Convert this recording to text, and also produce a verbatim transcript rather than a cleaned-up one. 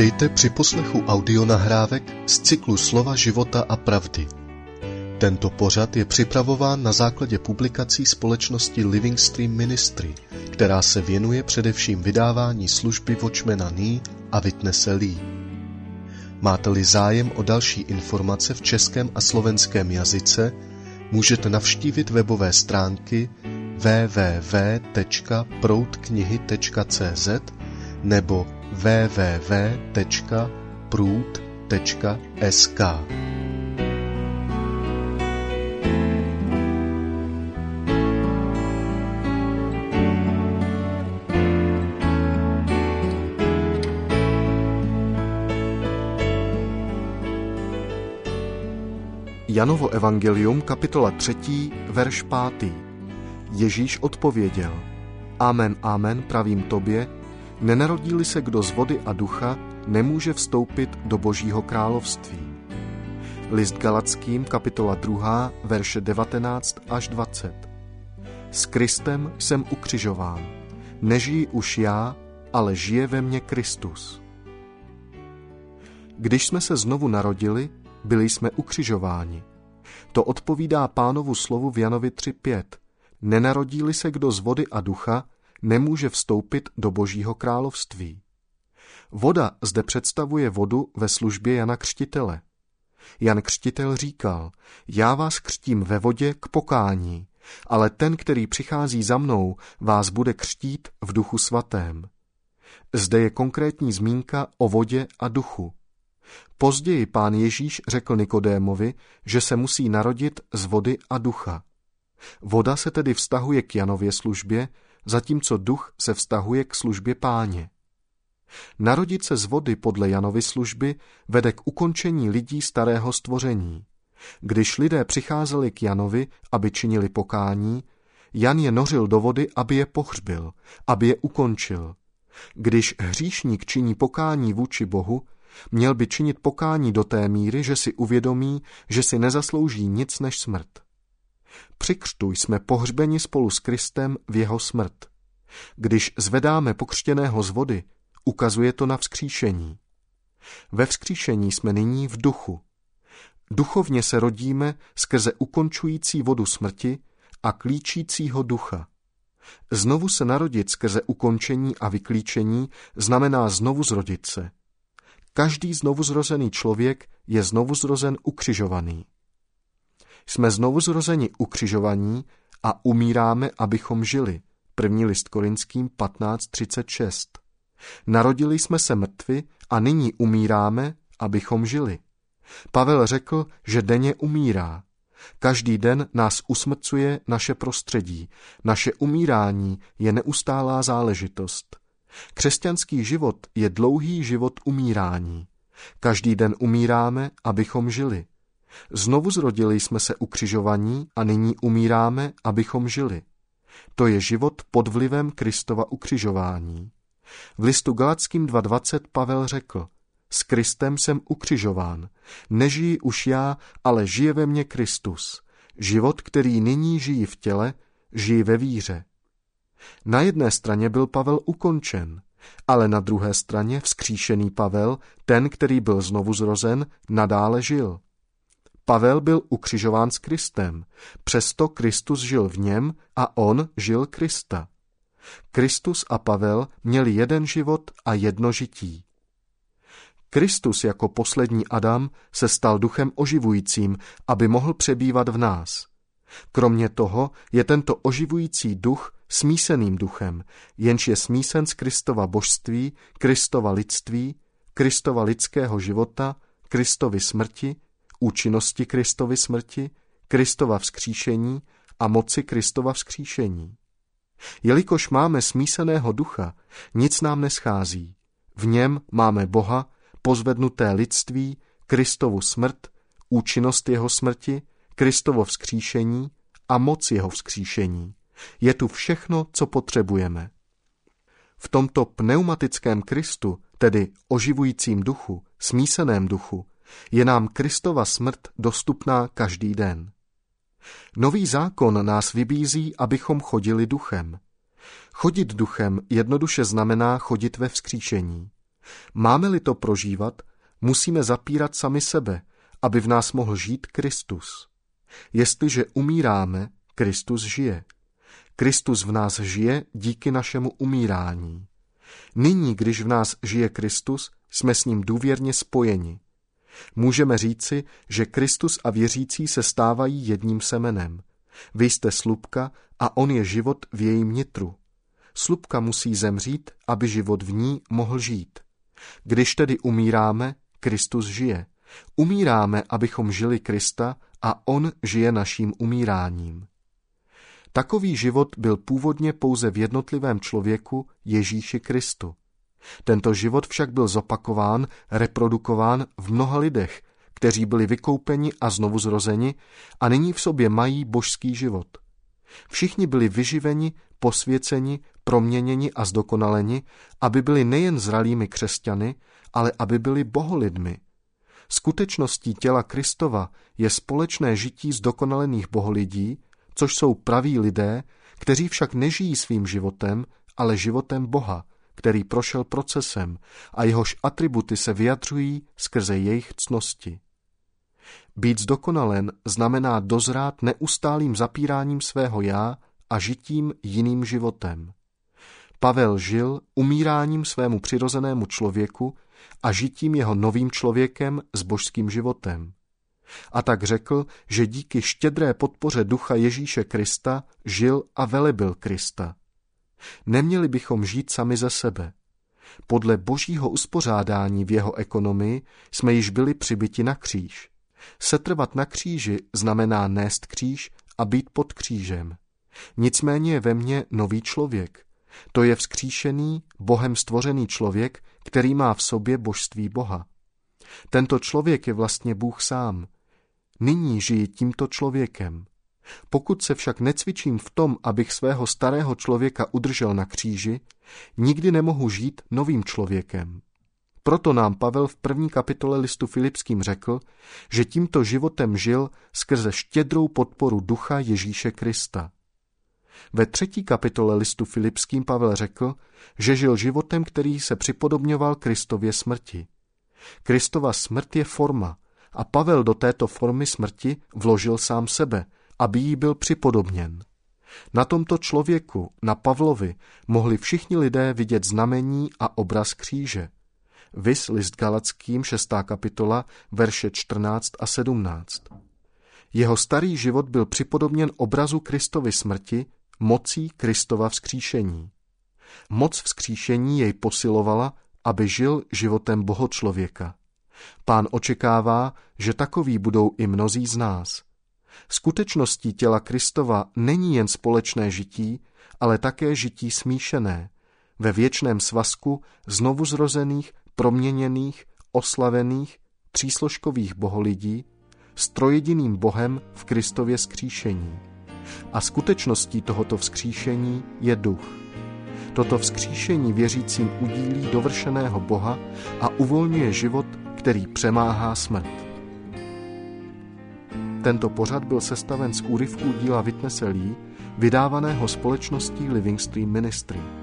Vítejte při poslechu audionahrávek z cyklu Slova života a pravdy. Tento pořad je připravován na základě publikací společnosti Living Stream Ministry, která se věnuje především vydávání služby Watchmana Nee a Witnesse Lee. Máte-li zájem o další informace v českém a slovenském jazyce, můžete navštívit webové stránky w w w tečka proudknihy tečka c z nebo w w w tečka proud tečka s k. Janovo evangelium, kapitola třetí, verš pátý. Ježíš odpověděl: Amen, amen, pravím tobě, nenarodí-li se kdo z vody a ducha, nemůže vstoupit do Božího království. List Galackým, kapitola druhá, verše devatenáct až dvacet. S Kristem jsem ukřižován. Nežijí už já, ale žije ve mně Kristus. Když jsme se znovu narodili, byli jsme ukřižováni. To odpovídá Pánovu slovu v Janovi tři pět. Nenarodí-li se kdo z vody a ducha, nemůže vstoupit do Božího království. Voda zde představuje vodu ve službě Jana Křtitele. Jan Křtitel říkal: Já vás křtím ve vodě k pokání, ale ten, který přichází za mnou, vás bude křtít v Duchu svatém. Zde je konkrétní zmínka o vodě a duchu. Později Pán Ježíš řekl Nikodémovi, že se musí narodit z vody a ducha. Voda se tedy vztahuje k Janově službě, zatímco duch se vztahuje k službě Páně. Narodit se z vody podle Janovy služby vede k ukončení lidí starého stvoření. Když lidé přicházeli k Janovi, aby činili pokání, Jan je nořil do vody, aby je pohřbil, aby je ukončil. Když hříšník činí pokání vůči Bohu, měl by činit pokání do té míry, že si uvědomí, že si nezaslouží nic než smrt. Při křtu jsme pohřbeni spolu s Kristem v jeho smrt. Když zvedáme pokřtěného z vody, ukazuje to na vzkříšení. Ve vzkříšení jsme nyní v duchu. Duchovně se rodíme skrze ukončující vodu smrti a klíčícího ducha. Znovu se narodit skrze ukončení a vyklíčení znamená znovu zrodit se. Každý znovuzrozený člověk je znovuzrozen ukřižovaný. Jsme znovuzrozeni ukřižovaní a umíráme, abychom žili. První list Korinským patnáct třicet šest. Narodili jsme se mrtvi a nyní umíráme, abychom žili. Pavel řekl, že denně umírá. Každý den nás usmrcuje naše prostředí. Naše umírání je neustálá záležitost. Křesťanský život je dlouhý život umírání. Každý den umíráme, abychom žili. Znovu zrodili jsme se ukřižovaní a nyní umíráme, abychom žili. To je život pod vlivem Kristova ukřižování. V listu Galackým dva dvacet Pavel řekl: S Kristem jsem ukřižován. Nežijí už já, ale žije ve mně Kristus. Život, který nyní žijí v těle, žijí ve víře. Na jedné straně byl Pavel ukončen, ale na druhé straně vzkříšený Pavel, ten, který byl znovu zrozen, nadále žil. Pavel byl ukřižován s Kristem, přesto Kristus žil v něm a on žil Krista. Kristus a Pavel měli jeden život a jedno žití. Kristus jako poslední Adam se stal duchem oživujícím, aby mohl přebývat v nás. Kromě toho je tento oživující duch smíseným duchem, jenž je smísen z Kristova božství, Kristova lidství, Kristova lidského života, Kristovy smrti, účinnosti Kristovy smrti, Kristova vzkříšení a moci Kristova vzkříšení. Jelikož máme smíseného ducha, nic nám neschází. V něm máme Boha, pozvednuté lidství, Kristovu smrt, účinnost jeho smrti, Kristovo vzkříšení a moc jeho vzkříšení. Je tu všechno, co potřebujeme. V tomto pneumatickém Kristu, tedy oživujícím duchu, smíseném duchu, je nám Kristova smrt dostupná každý den. Nový zákon nás vybízí, abychom chodili duchem. Chodit duchem jednoduše znamená chodit ve vzkříšení. Máme-li to prožívat, musíme zapírat sami sebe, aby v nás mohl žít Kristus. Jestliže umíráme, Kristus žije. Kristus v nás žije díky našemu umírání. Nyní, když v nás žije Kristus, jsme s ním důvěrně spojeni. Můžeme říci, že Kristus a věřící se stávají jedním semenem. Vy jste slupka a on je život v jejím nitru. Slupka musí zemřít, aby život v ní mohl žít. Když tedy umíráme, Kristus žije. Umíráme, abychom žili Krista a on žije naším umíráním. Takový život byl původně pouze v jednotlivém člověku Ježíši Kristu. Tento život však byl zopakován, reprodukován v mnoha lidech, kteří byli vykoupeni a znovu zrozeni a nyní v sobě mají božský život. Všichni byli vyživeni, posvěceni, proměněni a zdokonaleni, aby byli nejen zralými křesťany, ale aby byli boholidmi. Skutečností těla Kristova je společné žití zdokonalených boholidí, což jsou praví lidé, kteří však nežijí svým životem, ale životem Boha, který prošel procesem a jehož atributy se vyjadřují skrze jejich ctnosti. Být zdokonalen znamená dozrát neustálým zapíráním svého já a žitím jiným životem. Pavel žil umíráním svému přirozenému člověku a žitím jeho novým člověkem s božským životem. A tak řekl, že díky štědré podpoře ducha Ježíše Krista žil a velebil Krista. Neměli bychom žít sami ze sebe. Podle božího uspořádání v jeho ekonomii jsme již byli přibyti na kříž. Setrvat na kříži znamená nést kříž a být pod křížem. Nicméně je ve mně nový člověk. To je vzkříšený, Bohem stvořený člověk, který má v sobě božství Boha. Tento člověk je vlastně Bůh sám. Nyní žiji tímto člověkem. Pokud se však necvičím v tom, abych svého starého člověka udržel na kříži, nikdy nemohu žít novým člověkem. Proto nám Pavel v první kapitole listu Filipským řekl, že tímto životem žil skrze štědrou podporu ducha Ježíše Krista. Ve třetí kapitole listu Filipským Pavel řekl, že žil životem, který se připodobňoval Kristově smrti. Kristova smrt je forma a Pavel do této formy smrti vložil sám sebe, aby jí byl připodobněn. Na tomto člověku, na Pavlovi, mohli všichni lidé vidět znamení a obraz kříže. Vis list Galackým, šestá kapitola, verše čtrnáct a sedmnáct. Jeho starý život byl připodobněn obrazu Kristovy smrti, mocí Kristova vzkříšení. Moc vzkříšení jej posilovala, aby žil životem bohočlověka. Pán očekává, že takoví budou i mnozí z nás. Skutečností těla Kristova není jen společné žití, ale také žití smíšené, ve věčném svazku znovuzrozených, proměněných, oslavených, třísložkových boholidí, s trojediným Bohem v Kristově vzkříšení. A skutečností tohoto vzkříšení je duch. Toto vzkříšení věřícím udílí dovršeného Boha a uvolňuje život, který přemáhá smrt. Tento pořad byl sestaven z úryvků díla Witnesse Lee, vydávaného společností Living Stream Ministry.